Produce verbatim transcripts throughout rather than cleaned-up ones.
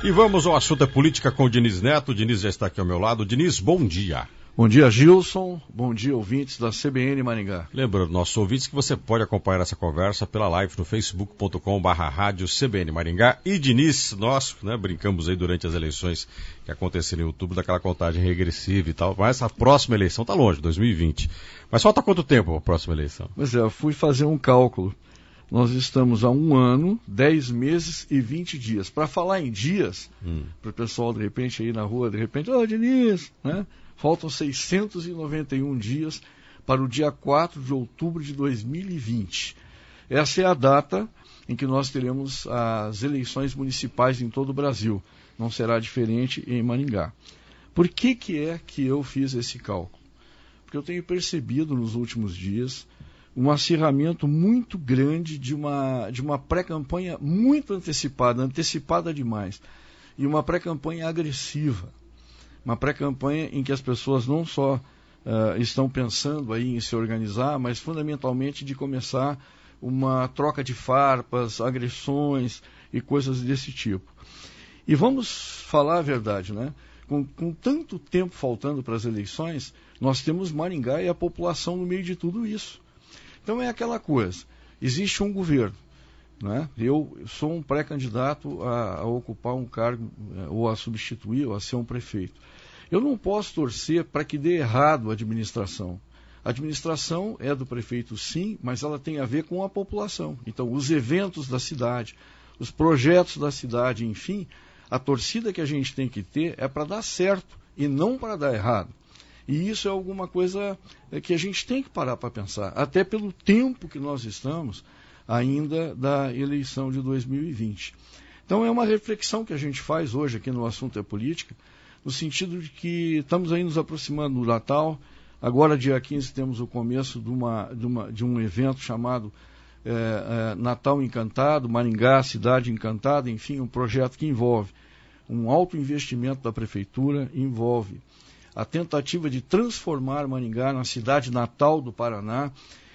E vamos ao assunto é política com o Diniz Neto. O Diniz já está aqui ao meu lado. Diniz, bom dia. Bom dia, Gilson. Bom dia, ouvintes da C B N Maringá. Lembrando, nossos ouvintes, que você pode acompanhar essa conversa pela live no facebook ponto com barra rádio C B N Maringá. E Diniz, nós né, brincamos aí durante as eleições que aconteceram em outubro, daquela contagem regressiva e tal. Mas a próxima eleição está longe, dois mil e vinte. Mas falta quanto tempo a próxima eleição? Pois é, eu fui fazer um cálculo. Nós estamos há um ano, dez meses e vinte dias. Para falar em dias, hum. para o pessoal, de repente, aí na rua, de repente, ô, oh, Diniz, né? Faltam seiscentos e noventa e um dias para o dia quatro de outubro de dois mil e vinte. Essa é a data em que nós teremos as eleições municipais em todo o Brasil. Não será diferente em Maringá. Por que que é que eu fiz esse cálculo? Porque eu tenho percebido nos últimos dias um acirramento muito grande de uma, de uma pré-campanha muito antecipada, antecipada demais, e uma pré-campanha agressiva. Uma pré-campanha em que as pessoas não só uh, estão pensando aí em se organizar, mas fundamentalmente de começar uma troca de farpas, agressões e coisas desse tipo. E vamos falar a verdade, né? Com, com tanto tempo faltando para as eleições, nós temos Maringá e a população no meio de tudo isso. Então é aquela coisa, existe um governo, né? Eu sou um pré-candidato a, a ocupar um cargo, ou a substituir, ou a ser um prefeito. Eu não posso torcer para que dê errado a administração. A administração é do prefeito, sim, mas ela tem a ver com a população. Então, os eventos da cidade, os projetos da cidade, enfim, a torcida que a gente tem que ter é para dar certo e não para dar errado. E isso é alguma coisa que a gente tem que parar para pensar, até pelo tempo que nós estamos ainda da eleição de dois mil e vinte. Então é uma reflexão que a gente faz hoje aqui no Assunto é Política, no sentido de que estamos aí nos aproximando do Natal. Agora, dia quinze, temos o começo de, uma, de, uma, de um evento chamado é, é, Natal Encantado, Maringá, Cidade Encantada, enfim, um projeto que envolve um alto investimento da Prefeitura, envolve a tentativa de transformar Maringá na cidade natal do Paraná.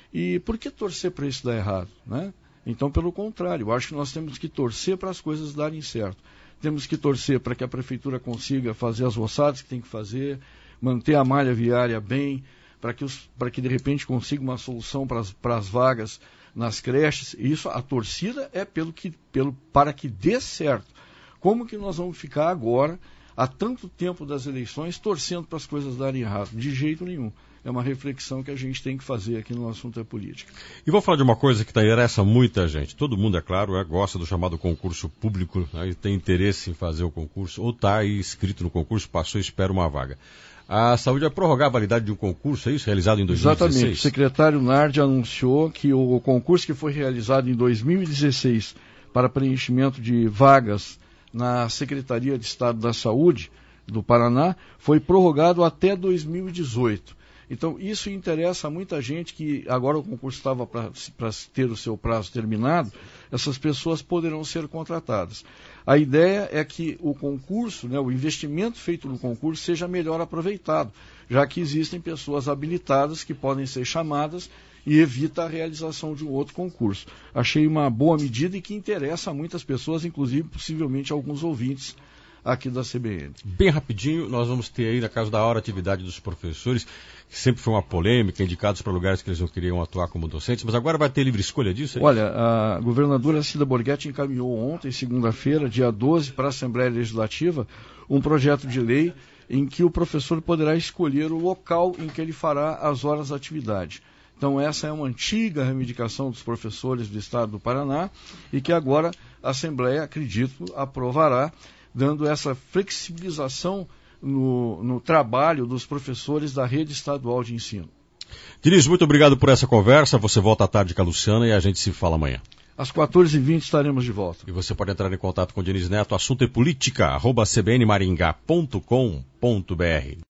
E por que torcer para isso dar errado, né? Então, pelo contrário, eu acho que nós temos que torcer para as coisas darem certo. Temos que torcer para que a Prefeitura consiga fazer as roçadas que tem que fazer, manter a malha viária bem, para que, os, para que de repente consiga uma solução para as, para as vagas nas creches. Isso, a torcida é pelo que, pelo, para que dê certo. Como que nós vamos ficar agora, há tanto tempo das eleições, torcendo para as coisas darem errado? De jeito nenhum. É uma reflexão que a gente tem que fazer aqui no Assunto é Política. E vou falar de uma coisa que interessa muita gente. Todo mundo, é claro, é, gosta do chamado concurso público, né, e tem interesse em fazer o concurso, ou está aí inscrito no concurso, passou e espera uma vaga. A saúde vai prorrogar a validade de um concurso, é isso? Realizado em dois mil e dezesseis? Exatamente. O secretário Nardi anunciou que o concurso que foi realizado em dois mil e dezesseis para preenchimento de vagas na Secretaria de Estado da Saúde do Paraná foi prorrogado até dois mil e dezoito. Então, isso interessa a muita gente que agora o concurso estava para ter o seu prazo terminado, essas pessoas poderão ser contratadas. A ideia é que o concurso, né, o investimento feito no concurso seja melhor aproveitado, já que existem pessoas habilitadas que podem ser chamadas e evita a realização de um outro concurso. Achei uma boa medida e que interessa a muitas pessoas, inclusive possivelmente alguns ouvintes aqui da C B N. Bem rapidinho, nós vamos ter aí, na Casa da Hora, a atividade dos professores, que sempre foi uma polêmica, indicados para lugares que eles não queriam atuar como docentes, mas agora vai ter livre escolha disso? É Olha, a governadora Cida Borghetti encaminhou ontem, segunda-feira, dia doze, para a Assembleia Legislativa, um projeto de lei em que o professor poderá escolher o local em que ele fará as horas de atividade. Então, essa é uma antiga reivindicação dos professores do Estado do Paraná e que agora a Assembleia, acredito, aprovará, dando essa flexibilização no, no trabalho dos professores da rede estadual de ensino. Diniz, muito obrigado por essa conversa. Você volta à tarde com a Luciana e a gente se fala amanhã. Às quatorze e vinte estaremos de volta. E você pode entrar em contato com o Diniz Neto, assunto é política, arroba c b n maringá ponto com ponto b r.